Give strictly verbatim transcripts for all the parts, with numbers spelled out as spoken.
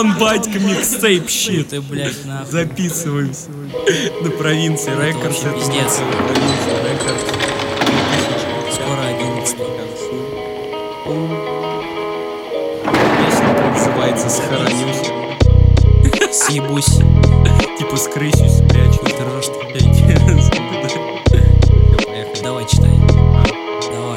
Даун батька микстейп щит. Ты, блядь, нахуй. Записываемся на провинции Рекордс. Это пиздец. Скоро одиннадцатый. Песенка называется «Схоронюсь». Съебусь. Типа скрысюсь, спрячу. Ты рожь, Поехали. давай читай. Давай.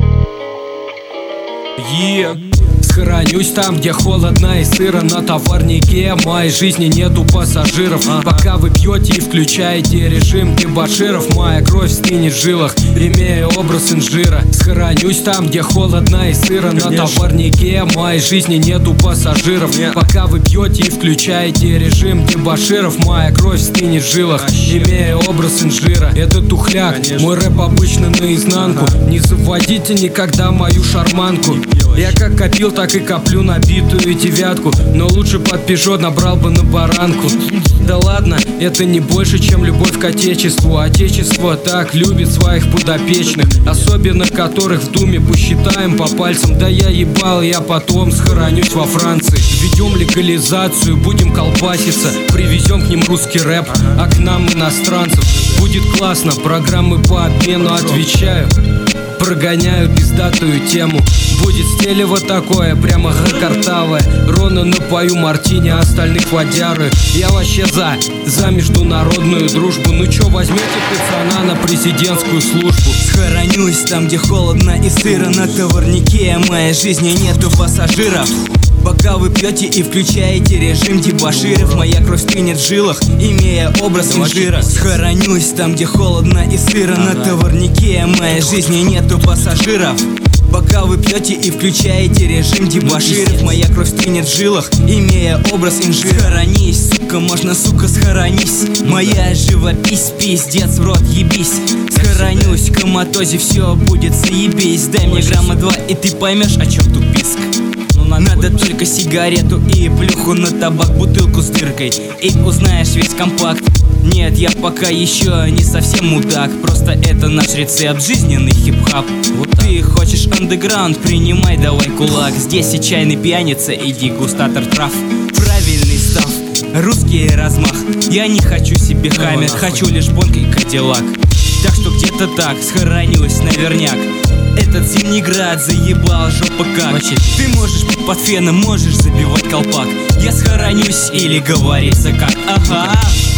Е. Схоронюсь там, где холодно и сыро. На товарнике моей жизни нету пассажиров. Пока вы пьете и включаете режим дебоширов, моя кровь стынет в жилах, имея образ инжира. Схоронюсь там, где холодно и сыро. На товарнике моей жизни нету пассажиров. Пока вы пьете и включаете режим дебоширов, моя кровь стынет в жилах, имея образ инжира. Это тухляк, мой рэп обычно наизнанку. Не заводите никогда мою шарманку. Я как копил, так и коплю набитую девятку, но лучше под Пежо набрал бы на баранку. Да ладно, это не больше, чем любовь к отечеству. Отечество так любит своих подопечных, особенно которых в думе посчитаем по пальцам. Да я ебал, я потом схоронюсь во Франции. Введем легализацию, будем колбаситься, привезем к ним русский рэп, а к нам иностранцев. Будет классно, программы по обмену, отвечаю. Прогоняю пиздатую тему. Будет стелево такое, прямо гакартавое. Рона напою мартини, а остальных водяры. Я вообще за, за международную дружбу. Ну чё, возьмете пацана на президентскую службу? Схоронюсь там, где холодно и сыро. На товарнике моей жизни нету пассажиров. Пока вы пьете и включаете режим дебоширов, моя кровь стынет в жилах, имея образ инжира. Схоронюсь там, где холодно и сыро. На товарнике моей жизни нету пассажиров. Пока вы пьете и включаете режим дебоширов, моя кровь стынет в жилах, имея образ инжира. Схоронись, сука, можно, сука, схоронись. Моя живопись, пиздец, в рот ебись. Схоронюсь, в коматозе все будет заебись. Дай мне грамма два, и ты поймешь, о чем тут писк. Надо только сигарету и плюху на табак, бутылку с дыркой, и узнаешь весь компакт. Нет, я пока еще не совсем мудак, просто это наш рецепт, жизненный хип-хап. Вот ты хочешь андеграунд, принимай давай кулак. Здесь и чайный пьяница, и дегустатор трав. Правильный став, русский размах. Я не хочу себе хаммер, хочу лишь бонг и кадиллак. Так что где-то так схоронилась наверняк. Этот зимний град заебал жопа как. Ты можешь быть под феном, можешь забивать колпак. Я схоронюсь или говорится как. Ага.